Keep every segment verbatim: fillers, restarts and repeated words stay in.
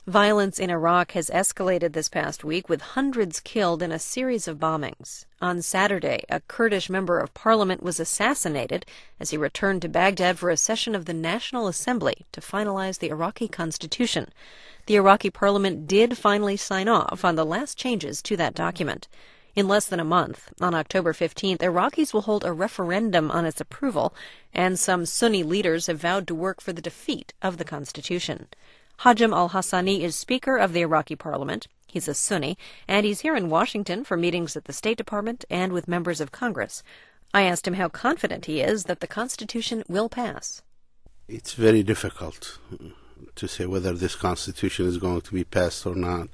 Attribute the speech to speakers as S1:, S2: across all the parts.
S1: Violence in Iraq has escalated this past week, with hundreds killed in a series of bombings. On Saturday, a Kurdish member of parliament was assassinated as he returned to Baghdad for a session of the National Assembly to finalize the Iraqi constitution. The Iraqi parliament did finally sign off on the last changes to that document. In less than a month, on October fifteenth, Iraqis will hold a referendum on its approval, and some Sunni leaders have vowed to work for the defeat of the constitution. Hajim al-Hassani is Speaker of the Iraqi Parliament. He's a Sunni, and he's here in Washington for meetings at the State Department and with members of Congress. I asked him how confident he is that the Constitution will pass.
S2: It's very difficult to say whether this Constitution is going to be passed or not.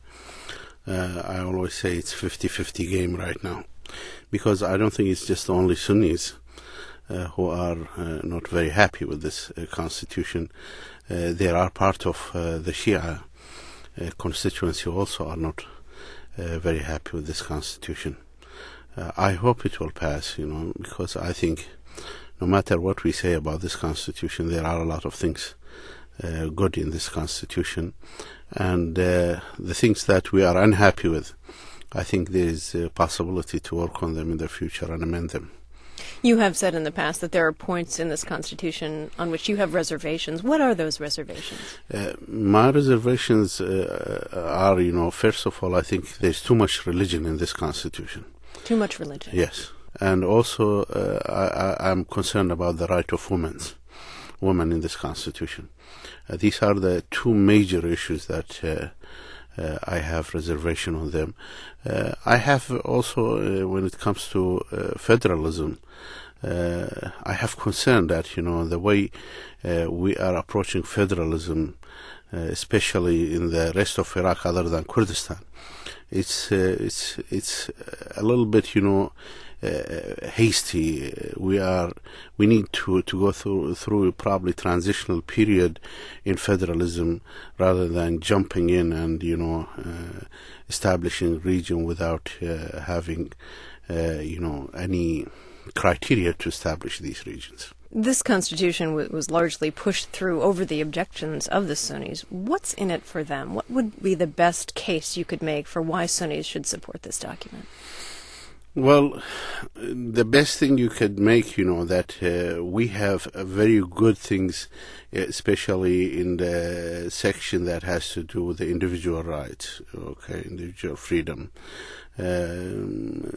S2: Uh, I always say it's a fifty-fifty game right now, because I don't think it's just only Sunnis uh, who are uh, not very happy with this uh, Constitution. Uh, they are part of uh, the Shia uh, constituency also are not uh, very happy with this Constitution. Uh, I hope it will pass, you know, because I think no matter what we say about this Constitution, there are a lot of things uh, good in this Constitution. And uh, the things that we are unhappy with, I think there is a possibility to work on them in the future and amend them.
S1: You have said in the past that there are points in this Constitution on which you have reservations. What are those reservations? Uh,
S2: my reservations uh, are, you know, first of all, I think there's too much religion in this Constitution.
S1: Too much religion?
S2: Yes. And also, uh, I, I, I'm concerned about the right of women, women in this Constitution. Uh, these are the two major issues that uh, uh, I have reservation on them. Uh, I have also, uh, when it comes to uh, federalism, uh, I have concern that, you know, the way uh, we are approaching federalism, uh, especially in the rest of Iraq other than Kurdistan, it's uh, it's it's a little bit, you know, uh, hasty. We are we need to to go through through probably transitional period in federalism rather than jumping in and, you know, uh, establishing region without uh, having uh, you know any criteria to establish these regions.
S1: This constitution w- was largely pushed through over the objections of the Sunnis. What's in it for them? What would be the best case you could make for why Sunnis should support this document?
S2: Well, the best thing you could make, you know, that uh, we have uh, very good things, especially in the section that has to do with the individual rights, okay, individual freedom. Um,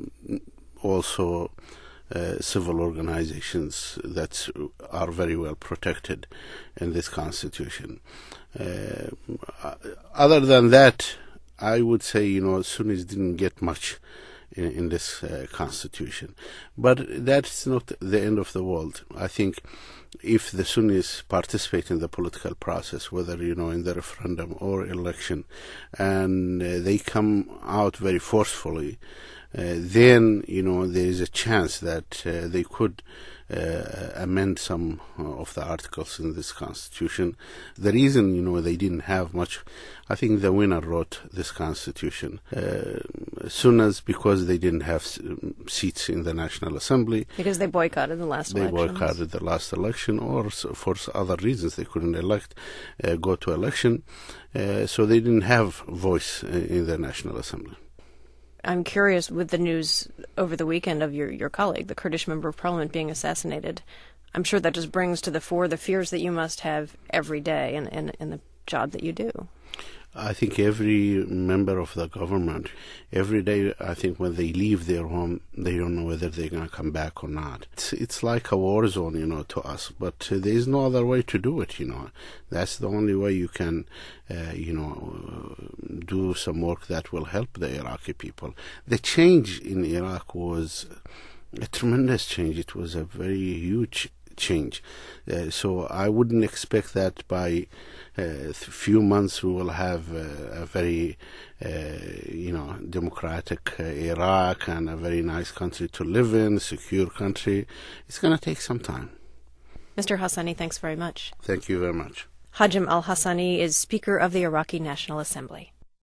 S2: also, Uh, civil organizations that are very well protected in this Constitution. Uh, other than that, I would say, you know, Sunnis didn't get much in, in this uh, Constitution. But that's not the end of the world. I think if the Sunnis participate in the political process, whether, you know, in the referendum or election, and uh, they come out very forcefully, Uh, then, you know, there is a chance that uh, they could uh, amend some uh, of the articles in this Constitution. The reason, you know, they didn't have much, I think the winner wrote this Constitution. Uh, Sunnis, because they didn't have seats in the National Assembly.
S1: Because they boycotted the last election.
S2: They boycotted the last election, or for other reasons they couldn't elect, uh, go to election. Uh, so they didn't have voice in the National Assembly.
S1: I'm curious, with the news over the weekend of your, your colleague, the Kurdish member of parliament, being assassinated, I'm sure that just brings to the fore the fears that you must have every day in, in, in the job that you do.
S2: I think every member of the government, every day, I think when they leave their home, they don't know whether they're going to come back or not. It's, it's like a war zone, you know, to us, but uh, there is no other way to do it, you know. That's the only way you can, uh, you know, uh, do some work that will help the Iraqi people. The change in Iraq was a tremendous change. It was a very huge change. Uh, so I wouldn't expect that by a uh, few months we will have uh, a very, uh, you know, democratic uh, Iraq and a very nice country to live in, secure country. It's going to take some time.
S1: Mister Hassani, thanks very much.
S2: Thank you very much.
S1: Hajim al-Hassani is Speaker of the Iraqi National Assembly.